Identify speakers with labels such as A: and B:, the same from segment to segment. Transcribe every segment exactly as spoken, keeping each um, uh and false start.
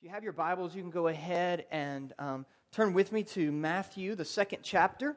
A: If you have your Bibles, you can go ahead and um, turn with me to Matthew, the second chapter.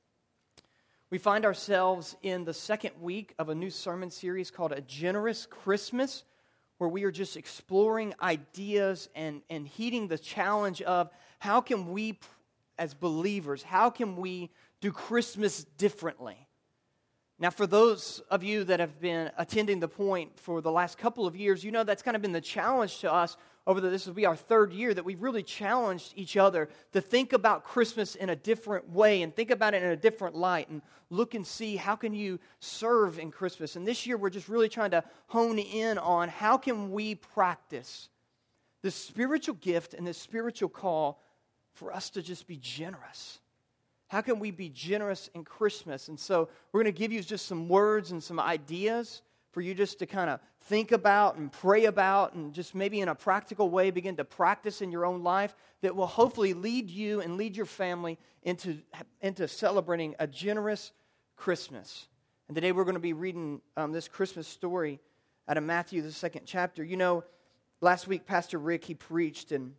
A: We find ourselves in the second week of a new sermon series called A Generous Christmas, where we are just exploring ideas and, and heeding the challenge of how can we, as believers, how can we do Christmas differently? Now, for those of you that have been attending The Point for the last couple of years, you know that's kind of been the challenge to us over the, this will be our third year, that we've really challenged each other to think about Christmas in a different way and think about it in a different light and look and see how can you serve in Christmas. And this year we're just really trying to hone in on how can we practice this spiritual gift and this spiritual call for us to just be generous. How can we be generous in Christmas? And so we're going to give you just some words and some ideas for you just to kind of think about and pray about and just maybe in a practical way begin to practice in your own life that will hopefully lead you and lead your family into, into celebrating a generous Christmas. And today we're going to be reading um, this Christmas story out of Matthew, the second chapter. You know, last week Pastor Rick, he preached, and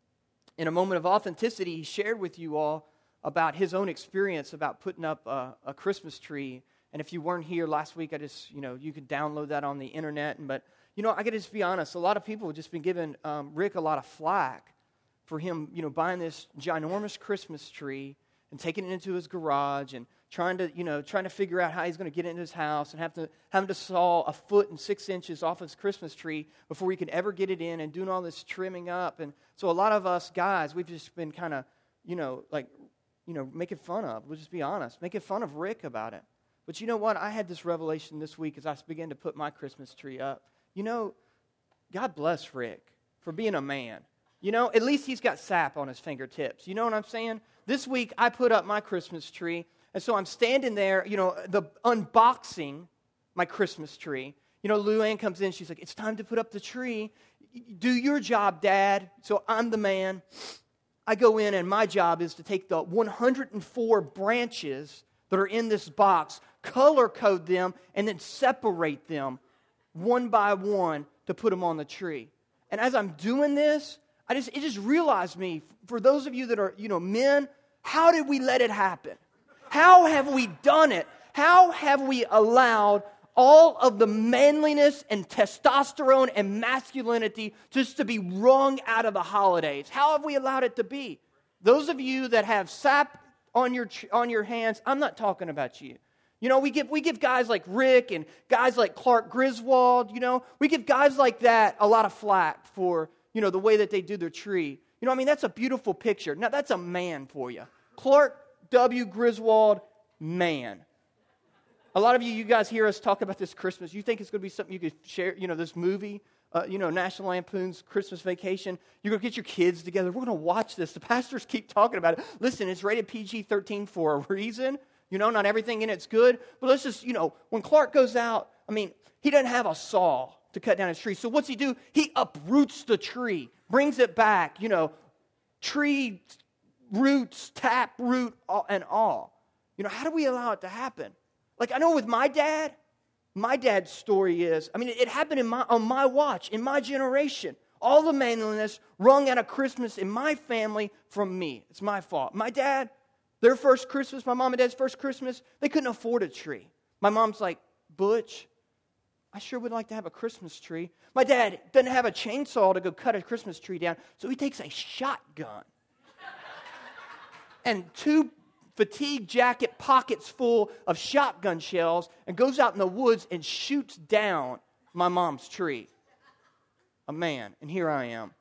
A: in a moment of authenticity, he shared with you all about his own experience about putting up a, a Christmas tree. And if you weren't here last week, I just, you know, you could download that on the internet. But, you know, I got to just be honest, a lot of people have just been giving um, Rick a lot of flack for him, you know, buying this ginormous Christmas tree and taking it into his garage and trying to, you know, trying to figure out how he's going to get it into his house and have to having to saw a foot and six inches off his Christmas tree before he could ever get it in and doing all this trimming up. And so a lot of us guys, we've just been kind of, you know, like, you know, making fun of, we'll just be honest, making fun of Rick about it. But you know what? I had this revelation this week as I began to put my Christmas tree up. You know, God bless Rick for being a man. You know, at least he's got sap on his fingertips. You know what I'm saying? This week, I put up my Christmas tree, and so I'm standing there, you know, the unboxing my Christmas tree. You know, Luann comes in, she's like, it's time to put up the tree. Do your job, Dad. So I'm the man. I go in, and my job is to take the one hundred four branches that are in this box, color code them, and then separate them one by one to put them on the tree. And as I'm doing this, I just it just realized me, for those of you that are, you know, men, how did we let it happen? How have we done it? How have we allowed all of the manliness and testosterone and masculinity just to be wrung out of the holidays? How have we allowed it to be? Those of you that have sap on your on your hands, I'm not talking about you. You know, we give we give guys like Rick and guys like Clark Griswold, you know, we give guys like that a lot of flack for, you know, the way that they do their tree. You know, I mean, that's a beautiful picture. Now, that's a man for you. Clark W. Griswold, man. A lot of you, you guys hear us talk about this Christmas. You think it's going to be something you could share, you know, this movie, uh, you know, National Lampoon's Christmas Vacation. You're going to get your kids together. We're going to watch this. The pastors keep talking about it. Listen, it's rated P G thirteen for a reason. You know, not everything in it's good. But let's just, you know, when Clark goes out, I mean, he doesn't have a saw to cut down his tree. So what's he do? He uproots the tree, brings it back, you know, tree roots, tap root, and all. You know, how do we allow it to happen? Like, I know with my dad, my dad's story is, I mean, it happened in my on my watch, in my generation. All the manliness wrung out of Christmas in my family from me. It's my fault. My dad, their first Christmas, my mom and dad's first Christmas, they couldn't afford a tree. My mom's like, Butch, I sure would like to have a Christmas tree. My dad doesn't have a chainsaw to go cut a Christmas tree down, so he takes a shotgun and two fatigue jacket pockets full of shotgun shells and goes out in the woods and shoots down my mom's tree. A man, and here I am.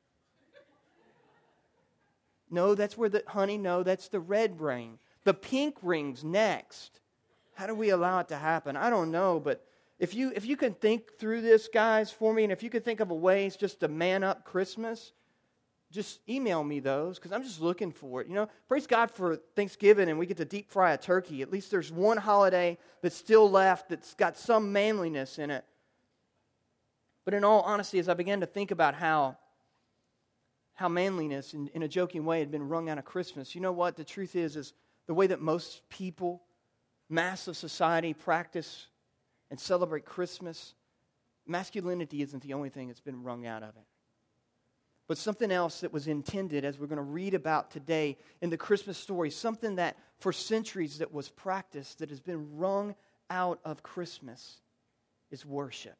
A: No, that's where the, honey, no, that's the red ring. The pink ring's next. How do we allow it to happen? I don't know, but if you if you can think through this, guys, for me, and if you could think of a ways just to man up Christmas, just email me those, because I'm just looking for it. You know, praise God for Thanksgiving and we get to deep fry a turkey. At least there's one holiday that's still left that's got some manliness in it. But in all honesty, as I began to think about how, how manliness, in, in a joking way, had been wrung out of Christmas, you know what? The truth is, is the way that most people, mass of society, practice and celebrate Christmas, masculinity isn't the only thing that's been wrung out of it. but something else that was intended, as we're going to read about today in the Christmas story, something that for centuries that was practiced, that has been wrung out of Christmas, is worship.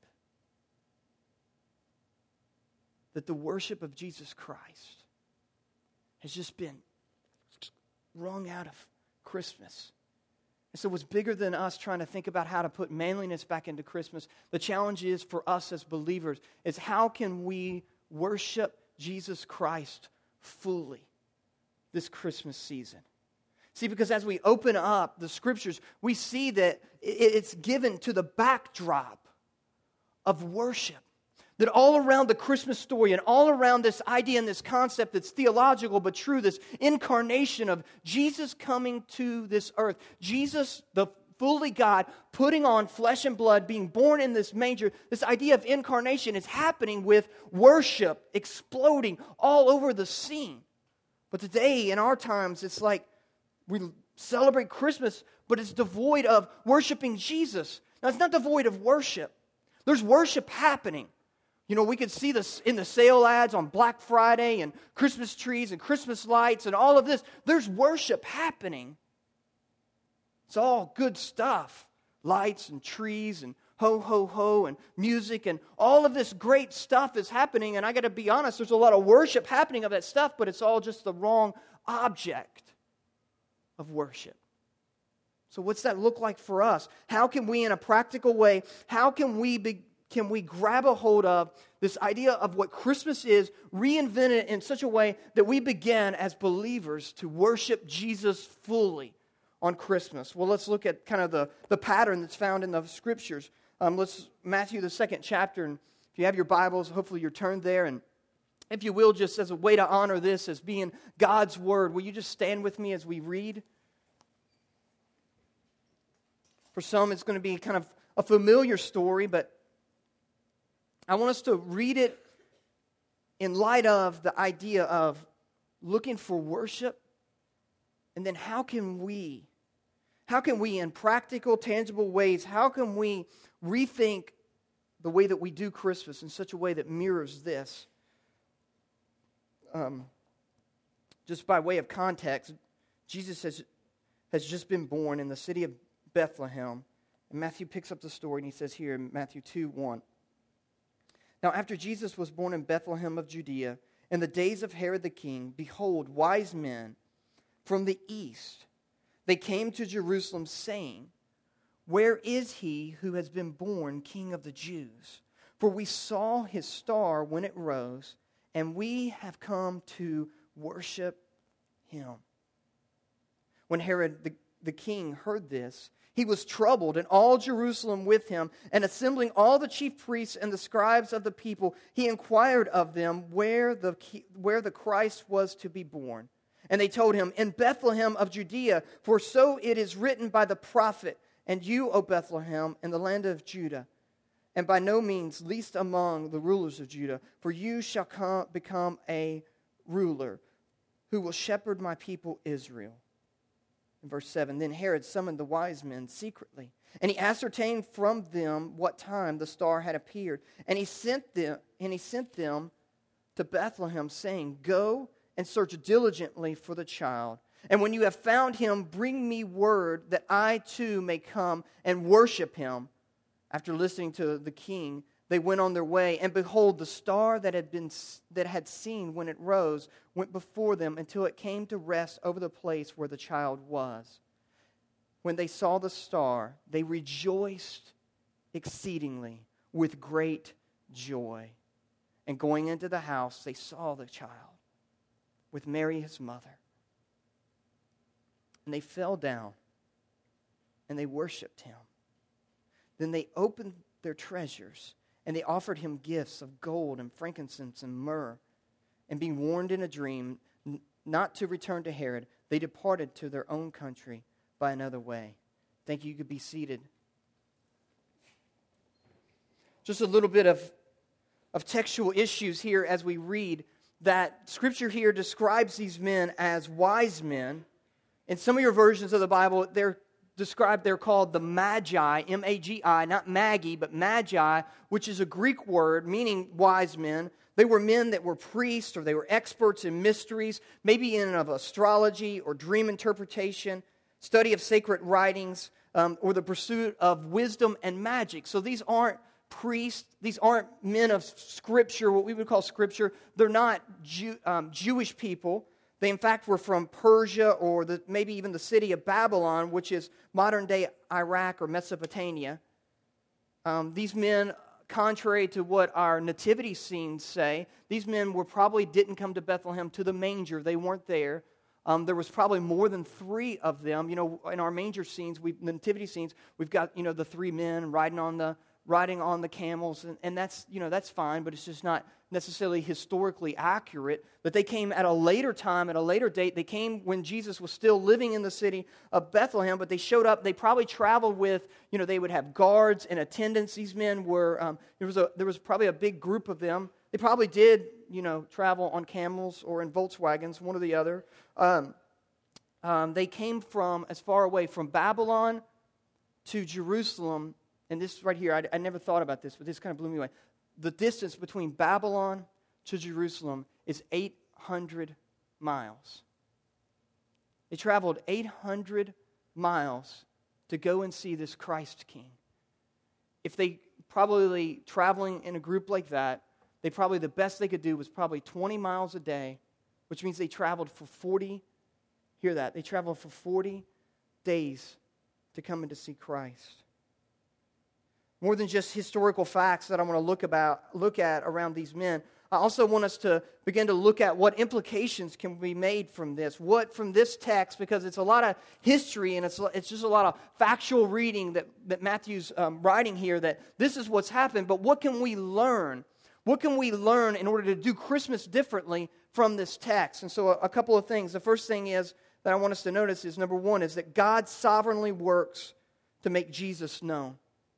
A: That the worship of Jesus Christ has just been wrung out of Christmas. And so what's bigger than us trying to think about how to put manliness back into Christmas, the challenge is for us as believers, is how can we worship Jesus Christ fully this Christmas season? See, because as we open up the Scriptures, we see that it's given to the backdrop of worship. That all around the Christmas story and all around this idea and this concept that's theological but true, this incarnation of Jesus coming to this earth, Jesus, the fully God, putting on flesh and blood, being born in this manger, this idea of incarnation is happening with worship exploding all over the scene. But today, in our times, it's like we celebrate Christmas, but it's devoid of worshiping Jesus. Now, it's not devoid of worship. There's worship happening. You know, we could see this in the sale ads on Black Friday and Christmas trees and Christmas lights and all of this. There's worship happening. It's all good stuff. Lights and trees and ho, ho, ho and music and all of this great stuff is happening. And I got to be honest, there's a lot of worship happening of that stuff, but it's all just the wrong object of worship. So what's that look like for us? How can we, in a practical way, how can we be Can we grab a hold of this idea of what Christmas is, reinvent it in such a way that we begin as believers to worship Jesus fully on Christmas? Well, let's look at kind of the, the pattern that's found in the Scriptures. Um, let's Matthew, the second chapter, and if you have your Bibles, hopefully you're turned there. And if you will, just as a way to honor this as being God's Word, will you just stand with me as we read? For some, it's going to be kind of a familiar story, but I want us to read it in light of the idea of looking for worship, and then how can we, how can we in practical, tangible ways, how can we rethink the way that we do Christmas in such a way that mirrors this? Um, just by way of context, Jesus has, has just been born in the city of Bethlehem, and Matthew picks up the story, and he says here in Matthew two one, "Now after Jesus was born in Bethlehem of Judea, in the days of Herod the king, behold, wise men from the east, they came to Jerusalem, saying, 'Where is he who has been born King of the Jews? For we saw his star when it rose, and we have come to worship him.' When Herod the, the king heard this, he was troubled, and all Jerusalem with him, and assembling all the chief priests and the scribes of the people, he inquired of them where the, where the Christ was to be born. And they told him, 'In Bethlehem of Judea, for so it is written by the prophet, and you, O Bethlehem, in the land of Judah, and by no means least among the rulers of Judah, for you shall come, become a ruler who will shepherd my people Israel.'" In verse seven, "Then Herod summoned the wise men secretly, and he ascertained from them what time the star had appeared. And he sent them, and he sent them to Bethlehem, saying, 'Go and search diligently for the child. And when you have found him, bring me word that I too may come and worship him.' After listening to the king, they went on their way, and behold, the star that had been that had seen when it rose went before them until it came to rest over the place where the child was. When they saw the star, they rejoiced exceedingly with great joy. And going into the house, they saw the child with Mary his mother. And they fell down, and they worshipped him. Then they opened their treasures, and they offered him gifts of gold and frankincense and myrrh. And being warned in a dream n- not to return to Herod, they departed to their own country by another way." Thank you. You could be seated. Just a little bit of, of textual issues here as we read that Scripture here describes these men as wise men. In some of your versions of the Bible, they're described, they're called the Magi, M A G I, not Maggie, but Magi, which is a Greek word meaning wise men. They were men that were priests, or they were experts in mysteries, maybe in of astrology or dream interpretation, study of sacred writings, um, or the pursuit of wisdom and magic. So these aren't priests. These aren't men of Scripture, what we would call Scripture. They're not Jew, um, Jewish people. They, in fact, were from Persia or the, maybe even the city of Babylon, which is modern-day Iraq or Mesopotamia. Um, these men, contrary to what our nativity scenes say, these men were probably didn't come to Bethlehem to the manger. They weren't there. Um, there was probably more than three of them. You know, in our manger scenes, we the nativity scenes, we've got, you know, the three men riding on the riding on the camels, and, and that's, you know, that's fine, but it's just not necessarily historically accurate. But they came at a later time, at a later date. They came when Jesus was still living in the city of Bethlehem, but they showed up. They probably traveled with, you know, they would have guards and attendants. These men were, um, there was a there was probably a big group of them. They probably did, you know, travel on camels or in Volkswagens, one or the other. Um, um, they came from as far away from Babylon to Jerusalem. And this right here, I, I never thought about this, but this kind of blew me away. The distance between Babylon to Jerusalem is eight hundred miles. They traveled eight hundred miles to go and see this Christ King. If they probably traveling in a group like that, they probably, the best they could do was probably twenty miles a day, which means they traveled for forty, hear that, they traveled for forty days to come and to see Christ. More than just historical facts that I want to look about, look at around these men, I also want us to begin to look at what implications can be made from this. What from this text, because it's a lot of history and it's it's just a lot of factual reading that, that Matthew's um, writing here, that this is what's happened. But what can we learn? What can we learn in order to do Christmas differently from this text? And so a, a couple of things. The first thing is that I want us to notice is, number one, is that God sovereignly works to make Jesus known.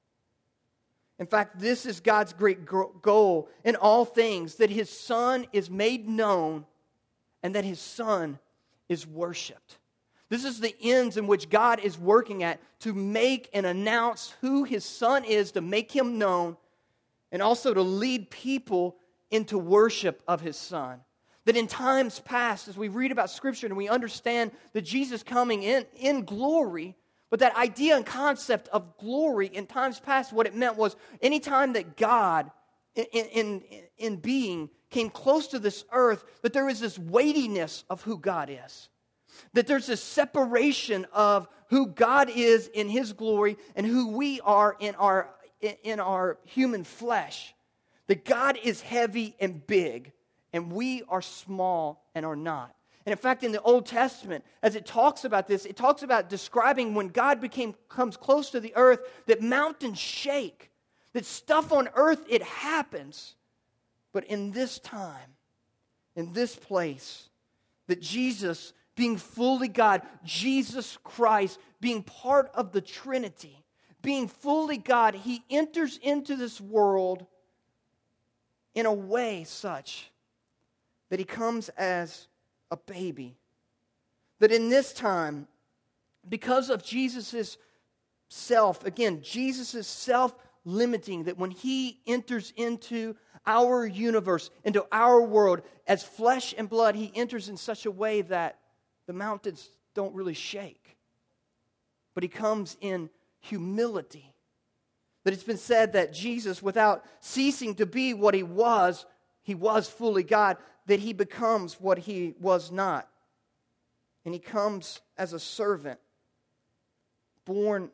A: In fact, this is God's great goal in all things, that His Son is made known and that His Son is worshiped. This is the ends in which God is working at, to make and announce who His Son is, to make Him known, and also to lead people into worship of His Son. That in times past, as we read about Scripture and we understand that Jesus coming in, in glory, but that idea and concept of glory in times past, what it meant was anytime that God in, in, in being came close to this earth, that there is this weightiness of who God is. That there's this separation of who God is in His glory and who we are in our, in our human flesh. That God is heavy and big, and we are small and are not. And in fact, in the Old Testament, as it talks about this, it talks about describing when God became comes close to the earth, that mountains shake, that stuff on earth, it happens. But in this time, in this place, that Jesus, being fully God, Jesus Christ, being part of the Trinity, being fully God, He enters into this world in a way such that He comes as a baby. That in this time, because of Jesus' self, again, Jesus' self-limiting, that when He enters into our universe, into our world, as flesh and blood, He enters in such a way that the mountains don't really shake. But He comes in humility. That it's been said that Jesus, without ceasing to be what He was, He was fully God, that He becomes what He was not. And He comes as a servant, born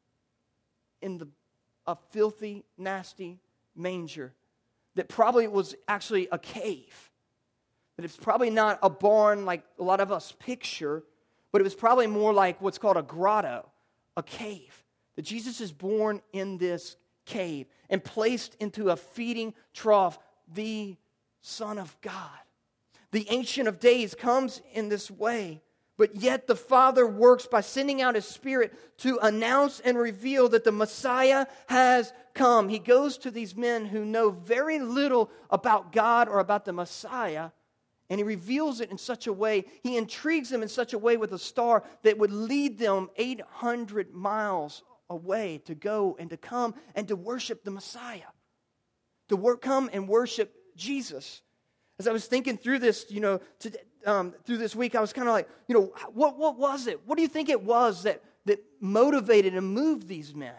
A: in the, a filthy, nasty manger that probably was actually a cave. That it's probably not a barn like a lot of us picture, but it was probably more like what's called a grotto, a cave. That Jesus is born in this cave and placed into a feeding trough, the Son of God. The Ancient of Days comes in this way, but yet the Father works by sending out His Spirit to announce and reveal that the Messiah has come. He goes to these men who know very little about God or about the Messiah, and He reveals it in such a way, He intrigues them in such a way with a star that would lead them eight hundred miles away to go and to come and to worship the Messiah. To work, come and worship Jesus. As I was thinking through this, you know, to, um, through this week, I was kind of like, you know, what what was it? What do you think it was that that motivated and moved these men?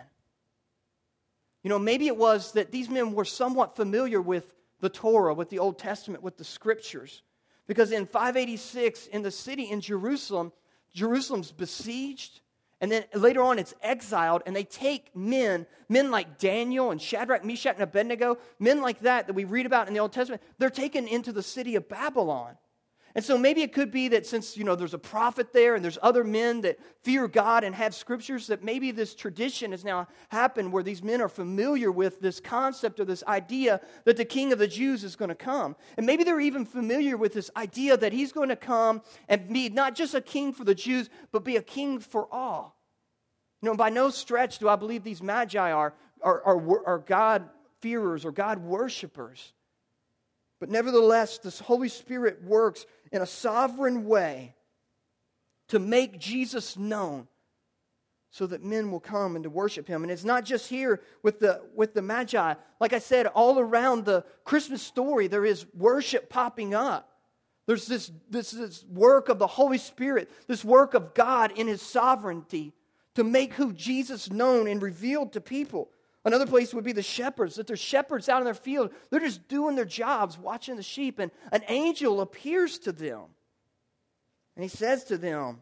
A: You know, maybe it was that these men were somewhat familiar with the Torah, with the Old Testament, with the Scriptures. Because in five eighty-six, in the city in Jerusalem, Jerusalem's besieged, and then later on it's exiled, and they take men, men like Daniel and Shadrach, Meshach, and Abednego, men like that that we read about in the Old Testament, they're taken into the city of Babylon. And so maybe it could be that since, you know, there's a prophet there and there's other men that fear God and have scriptures, that maybe this tradition has now happened where these men are familiar with this concept or this idea that the King of the Jews is going to come. And maybe they're even familiar with this idea that he's going to come and be not just a king for the Jews, but be a king for all. You know, by no stretch do I believe these magi are, are, are, are God-fearers or God-worshipers. But nevertheless, this Holy Spirit works in a sovereign way to make Jesus known so that men will come and to worship him. And it's not just here with the, with the Magi. Like I said, all around the Christmas story, there is worship popping up. There's this, this, this work of the Holy Spirit, this work of God in his sovereignty to make who Jesus known and revealed to people. Another place would be the shepherds, that there's shepherds out in their field. They're just doing their jobs, watching the sheep, and an angel appears to them. And he says to them,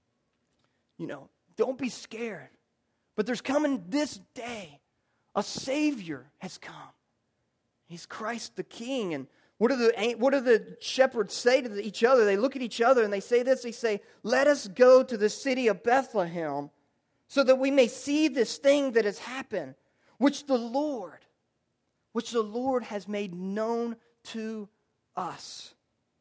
A: you know, don't be scared. But there's coming this day, a Savior has come. He's Christ the King. And what do the, what do the shepherds say to each other? They look at each other and they say this. They say, let us go to the city of Bethlehem so that we may see this thing that has happened, which the Lord, which the Lord has made known to us.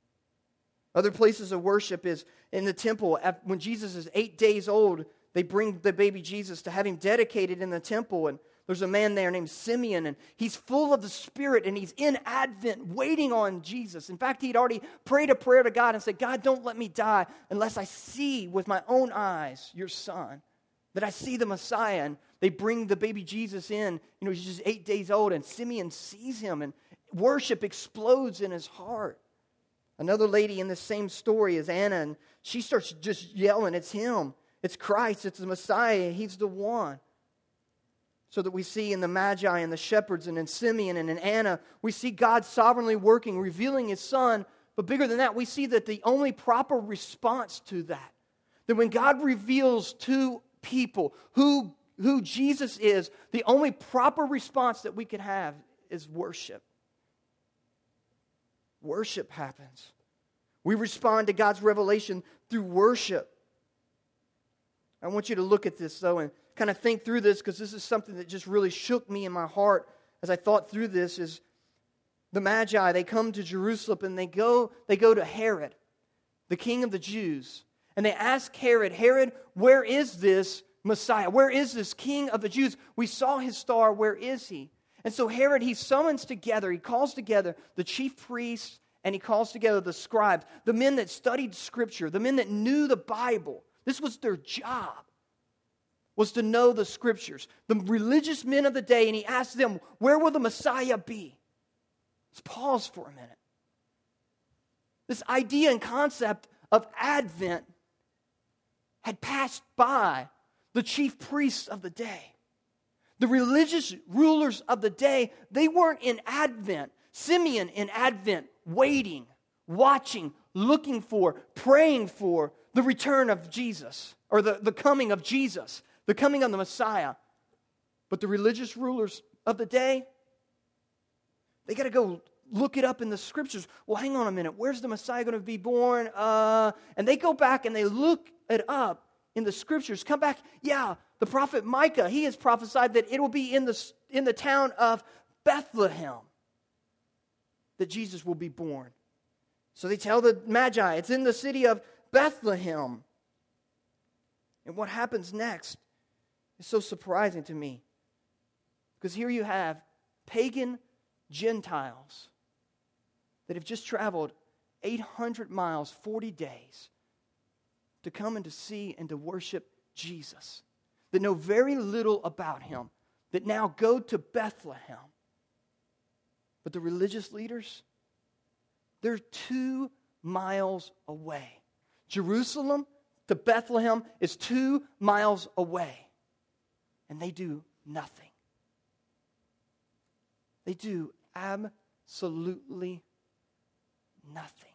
A: Other places of worship is in the temple. When Jesus is eight days old, they bring the baby Jesus to have him dedicated in the temple. And there's a man there named Simeon, and he's full of the Spirit, and he's in Advent waiting on Jesus. In fact, he'd already prayed a prayer to God and said, God, don't let me die unless I see with my own eyes your son, that I see the Messiah. And they bring the baby Jesus in. You know, he's just eight days old, and Simeon sees him, and worship explodes in his heart. Another lady in the same story is Anna, and she starts just yelling, it's him. It's Christ. It's the Messiah. He's the one. So that we see in the Magi and the shepherds and in Simeon and in Anna, we see God sovereignly working, revealing his Son. But bigger than that, we see that the only proper response to that, that when God reveals to people who, who Jesus is, the only proper response that we can have is worship. Worship happens. We respond to God's revelation through worship. I want you to look at this, though, and kind of think through this, because this is something that just really shook me in my heart as I thought through this. Is the Magi, they come to Jerusalem, and they go, they go to Herod, the king of the Jews, and they ask Herod, Herod, where is this Messiah? Where is this king of the Jews? We saw his star. Where is he? And so Herod, he summons together, he calls together the chief priests, and he calls together the scribes, the men that studied Scripture, the men that knew the Bible. This was their job, was to know the Scriptures, the religious men of the day, and he asked them, where will the Messiah be? Let's pause for a minute. This idea and concept of Advent had passed by the chief priests of the day. The religious rulers of the day, they weren't in Advent. Simeon in Advent, waiting, watching, looking for, praying for the return of Jesus, or the, the coming of Jesus, the coming of the Messiah. But the religious rulers of the day, they got to go look it up in the Scriptures. Well, hang on a minute. Where's the Messiah going to be born? Uh, and they go back and they look it up in the Scriptures. Come back. Yeah, the prophet Micah, he has prophesied that it will be in the, in the town of Bethlehem that Jesus will be born. So they tell the Magi, it's in the city of Bethlehem. And what happens next is so surprising to me. Because here you have pagan Gentiles that have just traveled eight hundred miles, forty days, to come and to see and to worship Jesus, that know very little about him, that now go to Bethlehem. But the religious leaders, they're two miles away. Jerusalem to Bethlehem is two miles away. And they do nothing. They do absolutely nothing.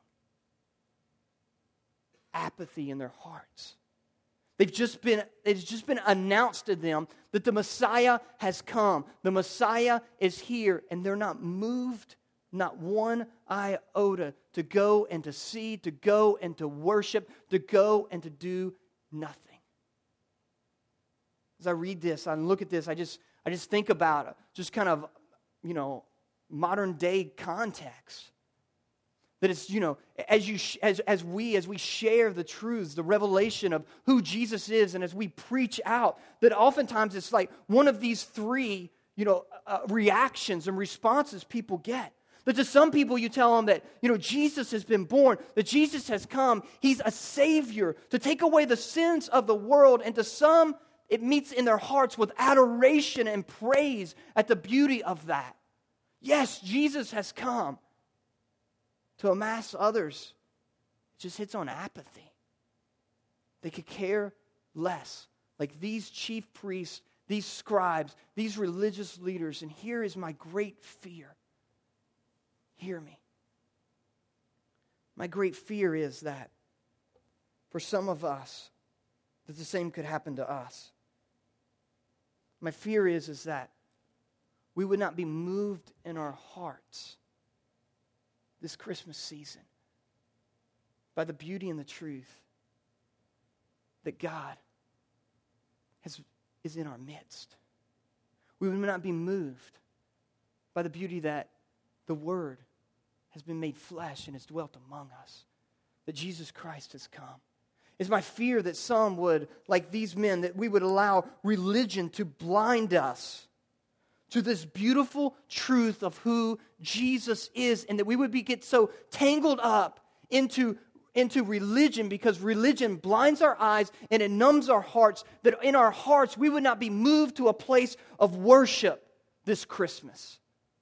A: Apathy in their hearts. They've just been, it's just been announced to them that the Messiah has come. The Messiah is here, and they're not moved, not one iota, to go and to see, to go and to worship, to go and to do nothing. As I read this, I look at this, I just, I just think about just kind of, you know, modern day context. That it's, you know, as you as as we as we share the truths, the revelation of who Jesus is, and as we preach out, that oftentimes it's like one of these three, you know, uh, reactions and responses people get. That to some people you tell them that, you know, Jesus has been born, that Jesus has come, He's a Savior to take away the sins of the world, and to some it meets in their hearts with adoration and praise at the beauty of that. Yes, Jesus has come. To amass others, it just hits on apathy. They could care less. Like these chief priests, these scribes, these religious leaders. And here is my great fear. Hear me. My great fear is that for some of us, that the same could happen to us. My fear is, is that we would not be moved in our hearts this Christmas season by the beauty and the truth that God has, is in our midst. We would not be moved by the beauty that the Word has been made flesh and has dwelt among us, that Jesus Christ has come. It's my fear that some would, like these men, that we would allow religion to blind us to this beautiful truth of who Jesus is, and that we would be get so tangled up into, into religion, because religion blinds our eyes and it numbs our hearts, that in our hearts we would not be moved to a place of worship this Christmas.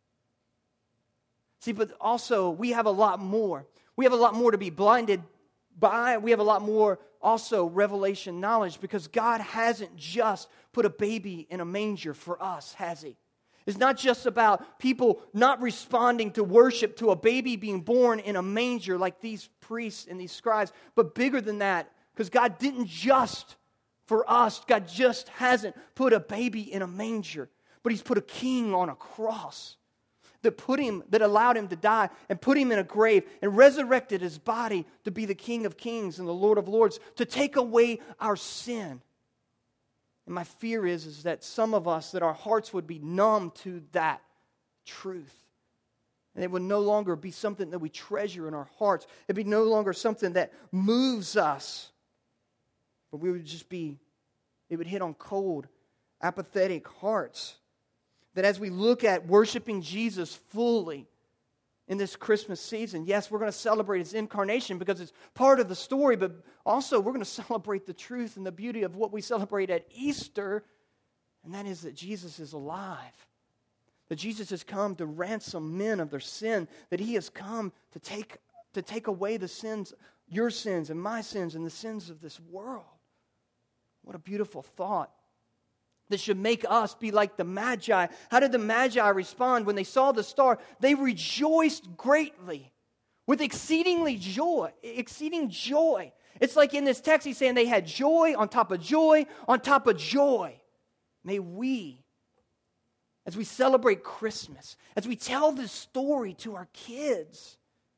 A: See, but also we have a lot more. We have a lot more to be blinded by. We have a lot more also revelation knowledge, because God hasn't just put a baby in a manger for us, has He? It's not just about people not responding to worship to a baby being born in a manger like these priests and these scribes, but bigger than that, because God didn't just for us, God just hasn't put a baby in a manger, but He's put a king on a cross that put him, that allowed Him to die and put Him in a grave and resurrected His body to be the King of Kings and the Lord of Lords, to take away our sin. And my fear is, is that some of us, that our hearts would be numb to that truth. And it would no longer be something that we treasure in our hearts. It'd be no longer something that moves us. But we would just be, it would hit on cold, apathetic hearts. That as we look at worshiping Jesus fully in this Christmas season, yes, we're going to celebrate His incarnation because it's part of the story, but also we're going to celebrate the truth and the beauty of what we celebrate at Easter, and that is that Jesus is alive. That Jesus has come to ransom men of their sin, that He has come to take, to take away the sins, your sins and my sins and the sins of this world. What a beautiful thought. That should make us be like the Magi. How did the Magi respond when they saw the star? They rejoiced greatly with exceedingly joy, exceeding joy. It's like in this text He's saying they had joy on top of joy on top of joy. May we, as we celebrate Christmas, as we tell this story to our kids,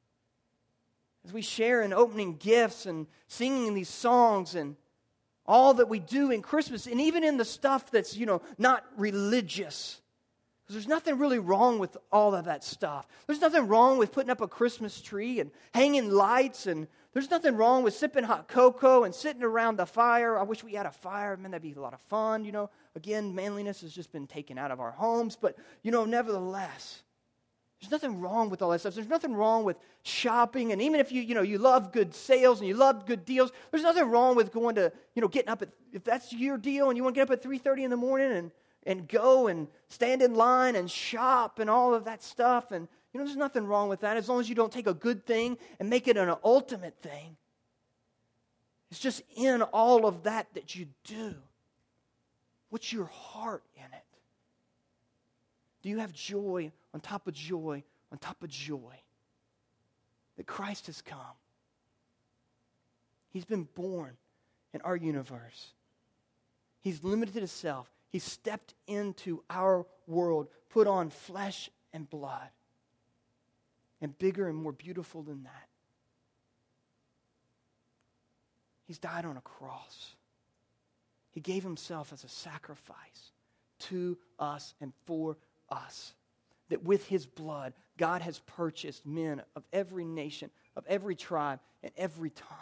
A: as we share in opening gifts and singing these songs and all that we do in Christmas, and even in the stuff that's, you know, not religious. Because there's nothing really wrong with all of that stuff. There's nothing wrong with putting up a Christmas tree and hanging lights, and there's nothing wrong with sipping hot cocoa and sitting around the fire. I wish we had a fire. Man, that'd be a lot of fun, you know. Again, manliness has just been taken out of our homes, but, you know, nevertheless, there's nothing wrong with all that stuff. There's nothing wrong with shopping, and even if you, you know, you love good sales and you love good deals, there's nothing wrong with going to, you know, getting up at, if that's your deal and you want to get up at three thirty in the morning and, and go and stand in line and shop and all of that stuff, and, You know, there's nothing wrong with that as long as you don't take a good thing and make it an ultimate thing. It's just in all of that that you do. What's your heart in it? Do you have joy on top of joy on top of joy? That Christ has come. He's been born in our universe. He's limited himself. He stepped into our world, put on flesh and blood. And bigger and more beautiful than that, He's died on a cross. He gave himself as a sacrifice to us and for us. That with his blood, God has purchased men of every nation, of every tribe, and every tongue.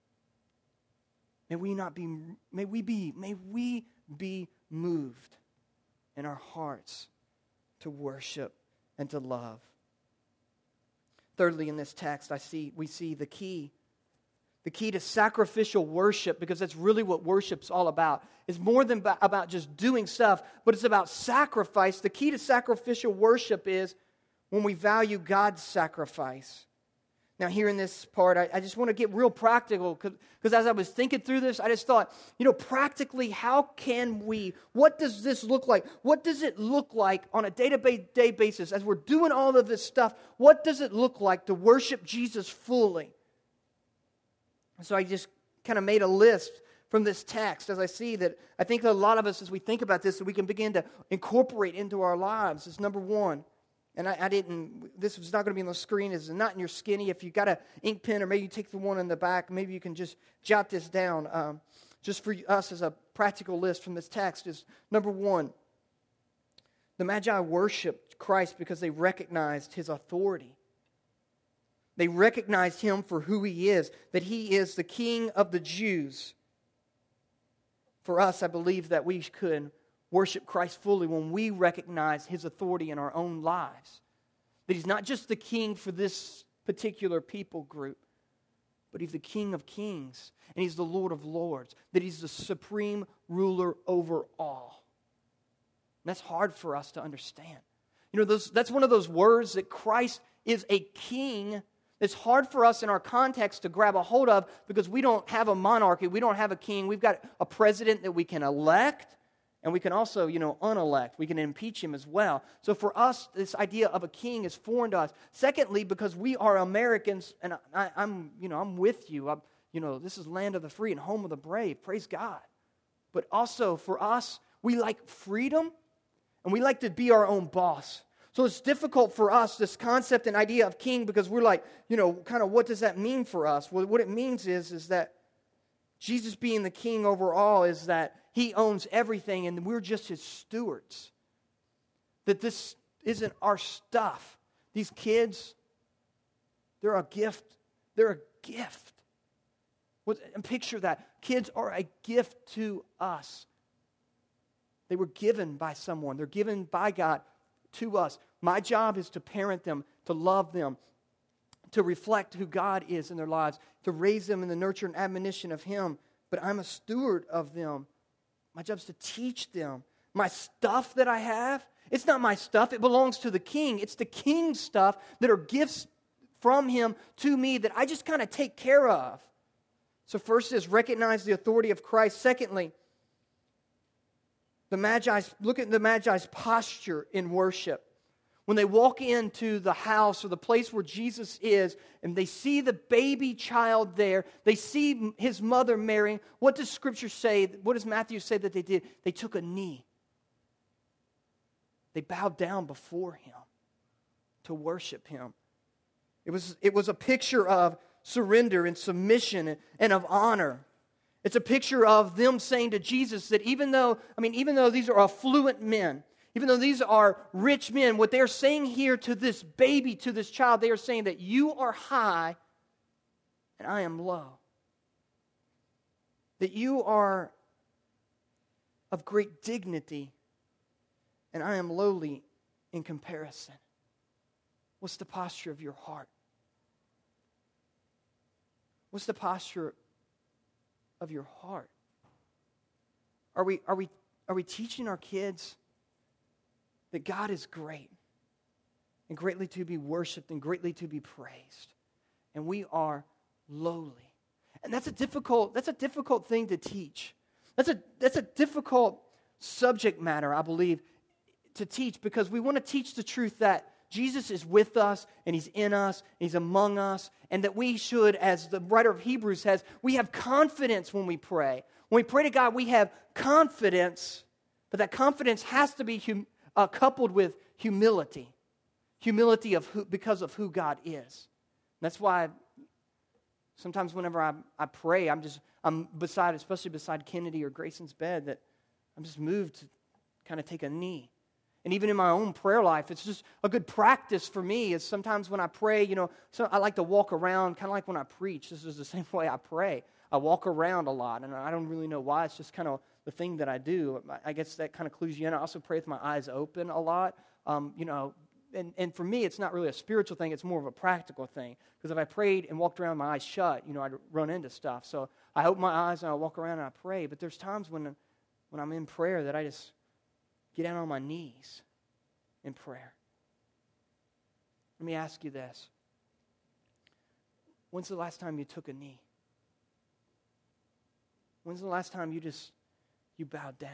A: May we not be, may we be, may we be moved in our hearts to worship and to love. Thirdly, in this text, I see we see the key. The key to sacrificial worship, because that's really what worship's all about. It's more than about just doing stuff, but it's about sacrifice. The key to sacrificial worship is when we value God's sacrifice. Now, here in this part, I, I just want to get real practical, because as I was thinking through this, I just thought, you know, practically, how can we, what does this look like? What does it look like on a day-to-day basis as we're doing all of this stuff? What does it look like to worship Jesus fully? So I just kind of made a list from this text as I see that I think that a lot of us, as we think about this, that we can begin to incorporate into our lives. Is number one. And I, I didn't, this was not going to be on the screen. It's not in your skinny. If you got an ink pen, or maybe you take the one in the back, maybe you can just jot this down. Um, just for us as a practical list from this text is number one, the Magi worshiped Christ because they recognized his authority. They recognized him for who he is, that he is the King of the Jews. For us, I believe that we could worship Christ fully when we recognize his authority in our own lives. That he's not just the king for this particular people group, but he's the King of kings, and he's the Lord of lords. That he's the supreme ruler over all. And that's hard for us to understand. You know, those, that's one of those words that Christ is a king. It's hard for us in our context to grab a hold of because we don't have a monarchy. We don't have a king. We've got a president that we can elect, and we can also, you know, unelect. We can impeach him as well. So for us, this idea of a king is foreign to us. Secondly, because we are Americans, and I, I'm, you know, I'm with you. I'm, you know, this is land of the free and home of the brave. Praise God. But also for us, we like freedom, and we like to be our own boss. So it's difficult for us, this concept and idea of king, because we're like, you know, kind of what does that mean for us? Well, what it means is, is that Jesus being the king over all is that he owns everything and we're just his stewards. That this isn't our stuff. These kids, they're a gift. They're a gift. And picture that. Kids are a gift to us. They were given by someone. They're given by God to us. My job is to parent them, to love them, to reflect who God is in their lives, to raise them in the nurture and admonition of him. But I'm a steward of them. My job is to teach them. My stuff that I have, it's not my stuff. It belongs to the king. It's the king's stuff that are gifts from him to me that I just kind of take care of. So first is recognize the authority of Christ. Secondly, the Magi's, look at the Magi's posture in worship. When they walk into the house or the place where Jesus is, and they see the baby child there, they see his mother Mary, what does Scripture say? What does Matthew say that they did? They took a knee. They bowed down before him to worship him. It was, it was a picture of surrender and submission and of honor. It's a picture of them saying to Jesus that even though, I mean, even though these are affluent men, even though these are rich men, what they're saying here to this baby, to this child, they are saying that you are high and I am low. That you are of great dignity and I am lowly in comparison. What's the posture of your heart? What's the posture of your heart? Are we, are we, are we teaching our kids that God is great, and greatly to be worshiped and greatly to be praised. And we are lowly. And that's a difficult, that's a difficult thing to teach. That's a, that's a difficult subject matter, I believe, to teach, because we want to teach the truth that Jesus is with us, and He's in us, and He's among us, and that we should, as the writer of Hebrews says, we have confidence when we pray. When we pray to God, we have confidence, but that confidence has to be hum, uh, coupled with humility. Humility of who, because of who God is. And that's why sometimes whenever I, I pray, I'm just, I'm beside, especially beside Kennedy or Grayson's bed, that I'm just moved to kind of take a knee. And even in my own prayer life, it's just a good practice for me is sometimes when I pray, you know, so I like to walk around, kind of like when I preach. This is the same way I pray. I walk around a lot, and I don't really know why. It's just kind of the thing that I do. I guess that kind of clues you in. I also pray with my eyes open a lot. Um, you know, and, and for me, it's not really a spiritual thing. It's more of a practical thing. Because if I prayed and walked around with my eyes shut, you know, I'd run into stuff. So I open my eyes and I walk around and I pray. But there's times when, when I'm in prayer that I just get down on my knees in prayer. Let me ask you this. When's the last time you took a knee? When's the last time you just, you bowed down?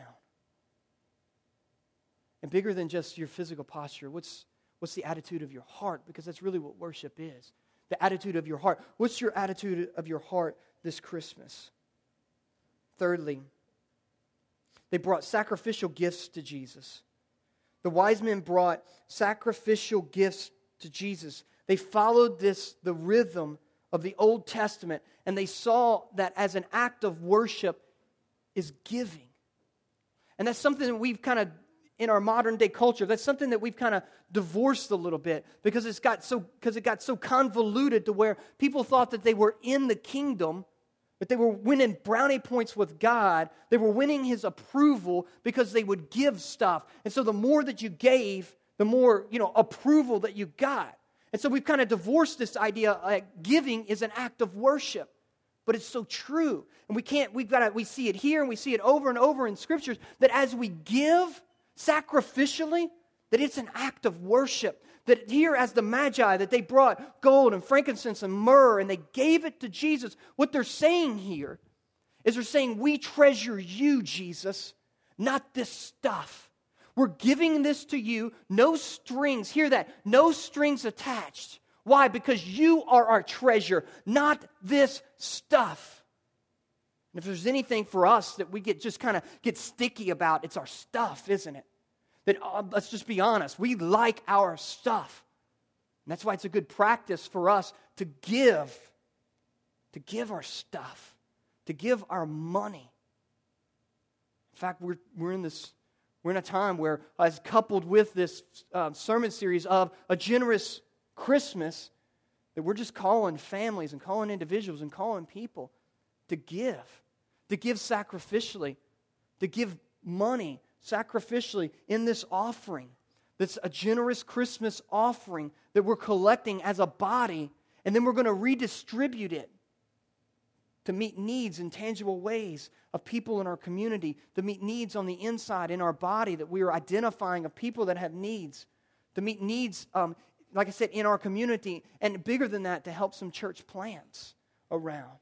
A: And bigger than just your physical posture, what's, what's the attitude of your heart? Because that's really what worship is. The attitude of your heart. What's your attitude of your heart this Christmas? Thirdly, they brought sacrificial gifts to Jesus. The wise men brought sacrificial gifts to Jesus. They followed this, the rhythm of the Old Testament, and they saw that as an act of worship is giving. And that's something that we've kind of, in our modern day culture, that's something that we've kind of divorced a little bit because it's got so because it got so convoluted to where people thought that they were in the kingdom, but they were winning brownie points with God. They were winning His approval because they would give stuff. And so the more that you gave, the more, you know, approval that you got. And so we've kind of divorced this idea like giving is an act of worship. But it's so true. And we can't, we've got to, we see it here and we see it over and over in scriptures that as we give sacrificially, that it's an act of worship. That here as the Magi, that they brought gold and frankincense and myrrh and they gave it to Jesus. What they're saying here is they're saying, we treasure you, Jesus, not this stuff. We're giving this to you, no strings, hear that, no strings attached. Why? Because you are our treasure, not this stuff. And if there's anything for us that we get just kind of get sticky about, it's our stuff, isn't it? That uh, let's just be honest, we like our stuff. And that's why it's a good practice for us to give, to give our stuff, to give our money. In fact, we're we're in this we're in a time where, as coupled with this uh, sermon series of a generous Christmas, that we're just calling families and calling individuals and calling people to give, to give sacrificially, to give money sacrificially in this offering. That's a generous Christmas offering that we're collecting as a body, and then we're going to redistribute it to meet needs in tangible ways of people in our community, to meet needs on the inside in our body that we are identifying of people that have needs, to meet needs, um, like I said, in our community, and bigger than that, to help some church plants around.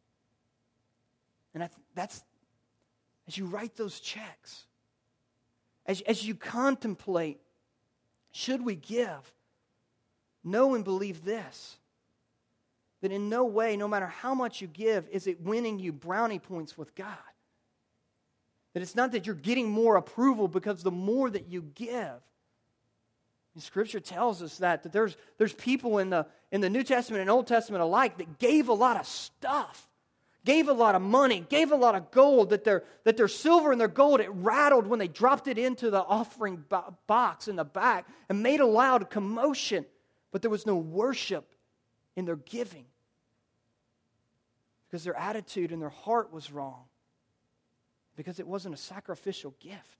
A: And that's, that's as you write those checks, as, as you contemplate, should we give? Know and believe this, that in no way, no matter how much you give, is it winning you brownie points with God. That it's not that you're getting more approval because the more that you give. And Scripture tells us that, that there's, there's people in the, in the New Testament and Old Testament alike that gave a lot of stuff, gave a lot of money, gave a lot of gold, that their, that their silver and their gold, it rattled when they dropped it into the offering bo- box in the back and made a loud commotion, but there was no worship in their giving because their attitude and their heart was wrong, because it wasn't a sacrificial gift.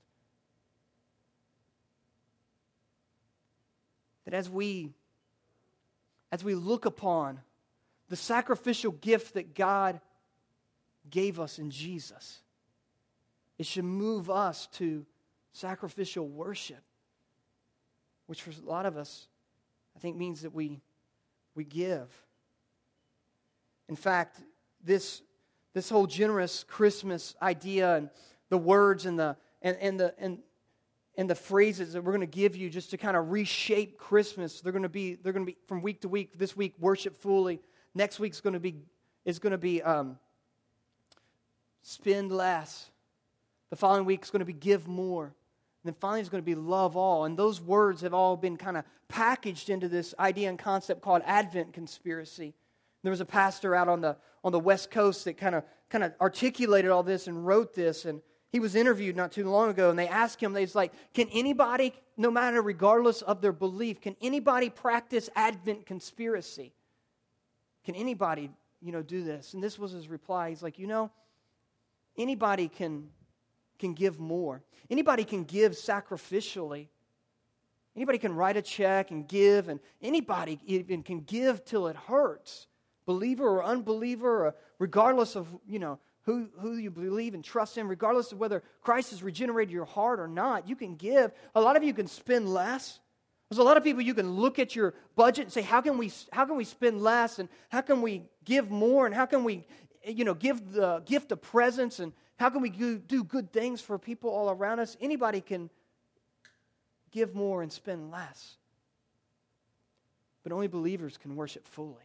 A: That as we, as we look upon the sacrificial gift that God gave us in Jesus, it should move us to sacrificial worship, which for a lot of us I think means that we we give. In fact, this this whole generous Christmas idea and the words and the and, and the and and the phrases that we're going to give you just to kind of reshape Christmas, they're going to be they're going to be from week to week. This week, worship fully. Next week's going to be is going to be um, spend less. The following week is going to be give more. And then finally it's going to be love all. And those words have all been kind of packaged into this idea and concept called Advent conspiracy. There was a pastor out on the on the West Coast that kind of kind of articulated all this and wrote this. And he was interviewed not too long ago, and they asked him, they was like, can anybody, no matter regardless of their belief, can anybody practice Advent conspiracy? Can anybody, you know, do this? And this was his reply. He's like, you know, anybody can, can give more. Anybody can give sacrificially. Anybody can write a check and give, and anybody even can give till it hurts. Believer or unbeliever, or regardless of, you know, who, who you believe and trust in, regardless of whether Christ has regenerated your heart or not, you can give. A lot of you can spend less. There's a lot of people you can look at your budget and say, how can we how can we spend less, and how can we give more, and how can we, you know, give the gift of presents, and how can we do, do good things for people all around us? Anybody can give more and spend less. But only believers can worship fully.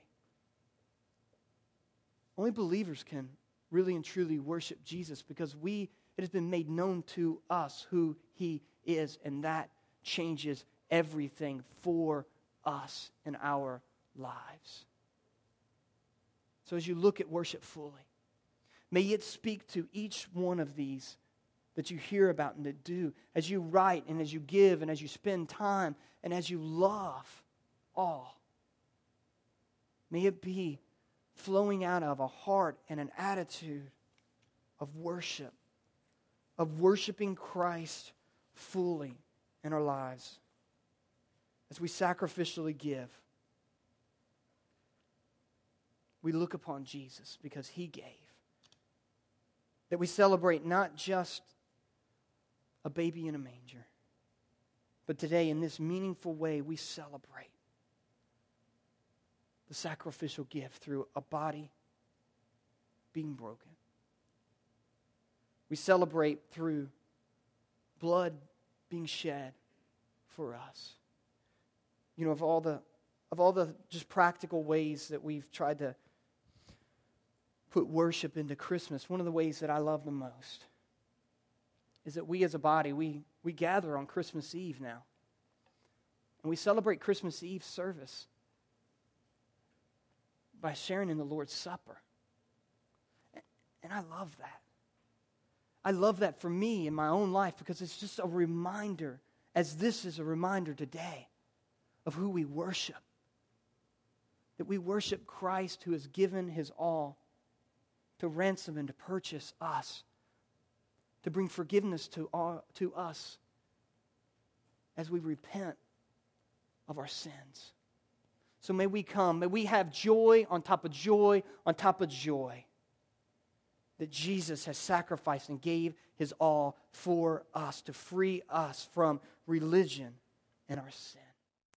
A: Only believers can really and truly worship Jesus, because we it has been made known to us who He is, and that changes everything for us in our lives. So as you look at worship fully, may it speak to each one of these that you hear about and that do, as you write and as you give and as you spend time and as you love all. May it be flowing out of a heart and an attitude of worship, of worshiping Christ fully in our lives as we sacrificially give. We look upon Jesus because He gave. That we celebrate not just a baby in a manger, but today in this meaningful way we celebrate the sacrificial gift through a body being broken. We celebrate through blood being shed for us. You know, of all the of all the just practical ways that we've tried to put worship into Christmas, one of the ways that I love the most is that we as a body, we, we gather on Christmas Eve now. And we celebrate Christmas Eve service by sharing in the Lord's Supper. And I love that. I love that for me in my own life, because it's just a reminder, as this is a reminder today, of who we worship. That we worship Christ, who has given His all to ransom and to purchase us, to bring forgiveness to, all, to us as we repent of our sins. So may we come, may we have joy on top of joy on top of joy, that Jesus has sacrificed and gave His all for us to free us from religion and our sin.